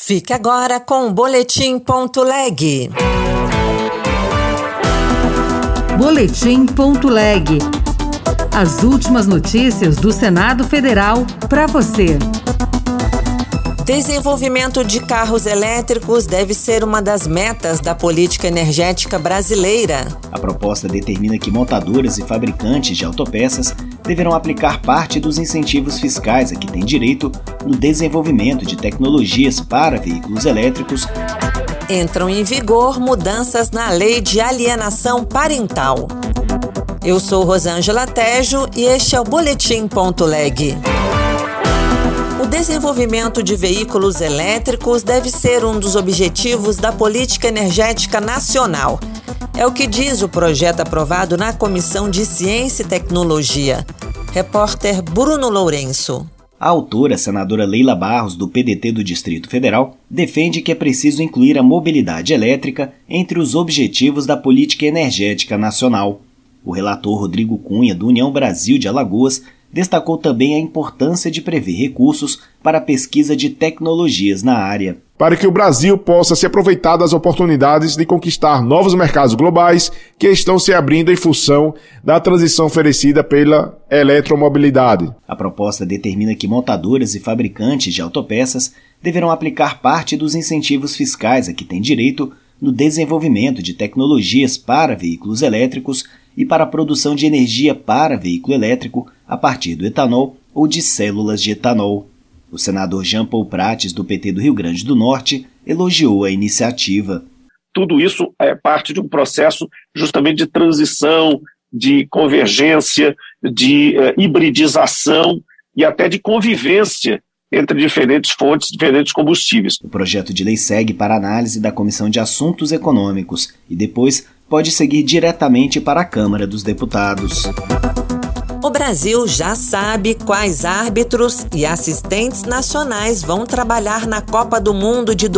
Fique agora com o Boletim.leg. Boletim.leg. As últimas notícias do Senado Federal para você. Desenvolvimento de carros elétricos deve ser uma das metas da política energética brasileira. A proposta determina que montadoras e fabricantes de autopeças deverão aplicar parte dos incentivos fiscais a que têm direito no desenvolvimento de tecnologias para veículos elétricos. Entram em vigor mudanças na lei de alienação parental. Eu sou Rosângela Tejo e este é o Boletim.leg. O desenvolvimento de veículos elétricos deve ser um dos objetivos da política energética nacional. É o que diz o projeto aprovado na Comissão de Ciência e Tecnologia. Repórter Bruno Lourenço. A autora, senadora Leila Barros, do PDT do Distrito Federal, defende que é preciso incluir a mobilidade elétrica entre os objetivos da política energética nacional. O relator Rodrigo Cunha, do União Brasil de Alagoas, destacou também a importância de prever recursos para a pesquisa de tecnologias na área. Para que o Brasil possa se aproveitar das oportunidades de conquistar novos mercados globais que estão se abrindo em função da transição oferecida pela eletromobilidade. A proposta determina que montadoras e fabricantes de autopeças deverão aplicar parte dos incentivos fiscais a que têm direito no desenvolvimento de tecnologias para veículos elétricos e para a produção de energia para veículo elétrico a partir do etanol ou de células de etanol. O senador Jean Paul Prates, do PT do Rio Grande do Norte, elogiou a iniciativa. Tudo isso é parte de um processo justamente de transição, de convergência, de hibridização e até de convivência entre diferentes fontes, diferentes combustíveis. O projeto de lei segue para análise da Comissão de Assuntos Econômicos e depois pode seguir diretamente para a Câmara dos Deputados. O Brasil já sabe quais árbitros e assistentes nacionais vão trabalhar na Copa do Mundo de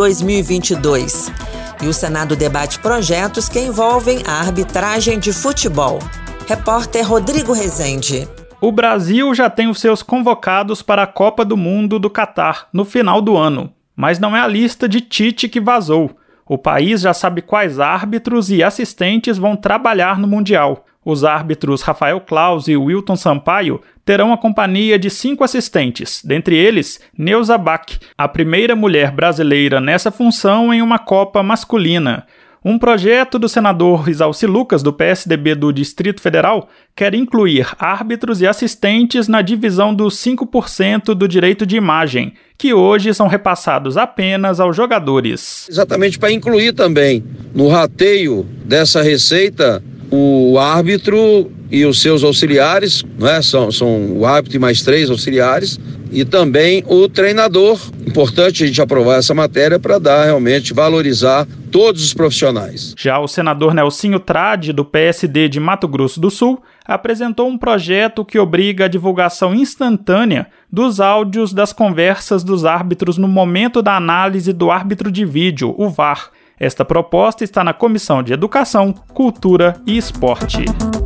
2022. E o Senado debate projetos que envolvem a arbitragem de futebol. Repórter Rodrigo Rezende. O Brasil já tem os seus convocados para a Copa do Mundo do Catar no final do ano, mas não é a lista de Tite que vazou. O país já sabe quais árbitros e assistentes vão trabalhar no Mundial. Os árbitros Rafael Claus e Wilton Sampaio terão a companhia de 5 assistentes, dentre eles Neuza Bach, a primeira mulher brasileira nessa função em uma Copa masculina. Um projeto do senador Isalci Lucas, do PSDB do Distrito Federal, quer incluir árbitros e assistentes na divisão dos 5% do direito de imagem, que hoje são repassados apenas aos jogadores. Exatamente para incluir também no rateio dessa receita o árbitro e os seus auxiliares, né? São o árbitro e mais 3 auxiliares, e também o treinador. Importante a gente aprovar essa matéria para realmente valorizar todos os profissionais. Já o senador Nelsinho Trade, do PSD de Mato Grosso do Sul, apresentou um projeto que obriga a divulgação instantânea dos áudios das conversas dos árbitros no momento da análise do árbitro de vídeo, o VAR. Esta proposta está na Comissão de Educação, Cultura e Esporte.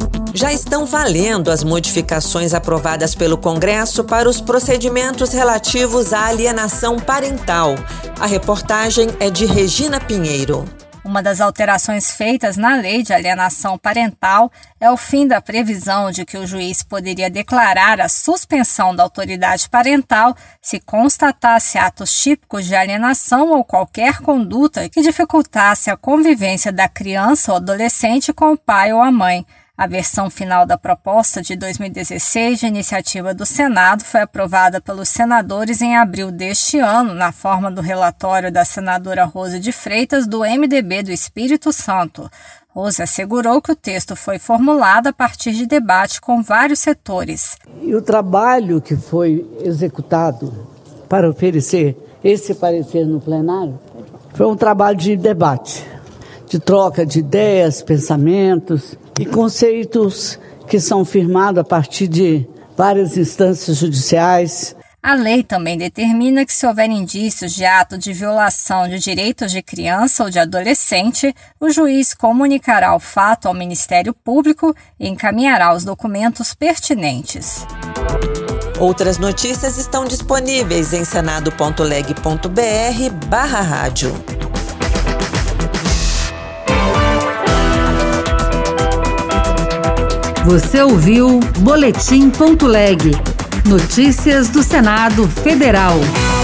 Já estão valendo as modificações aprovadas pelo Congresso para os procedimentos relativos à alienação parental. A reportagem é de Regina Pinheiro. Uma das alterações feitas na lei de alienação parental é o fim da previsão de que o juiz poderia declarar a suspensão da autoridade parental se constatasse atos típicos de alienação ou qualquer conduta que dificultasse a convivência da criança ou adolescente com o pai ou a mãe. A versão final da proposta de 2016, de iniciativa do Senado, foi aprovada pelos senadores em abril deste ano, na forma do relatório da senadora Rose de Freitas, do MDB do Espírito Santo. Rose assegurou que o texto foi formulado a partir de debate com vários setores. E o trabalho que foi executado para oferecer esse parecer no plenário foi um trabalho de debate, de troca de ideias, pensamentos e conceitos que são firmados a partir de várias instâncias judiciais. A lei também determina que, se houver indícios de ato de violação de direitos de criança ou de adolescente, o juiz comunicará o fato ao Ministério Público e encaminhará os documentos pertinentes. Outras notícias estão disponíveis em senado.leg.br/rádio. Você ouviu Boletim.leg. Notícias do Senado Federal.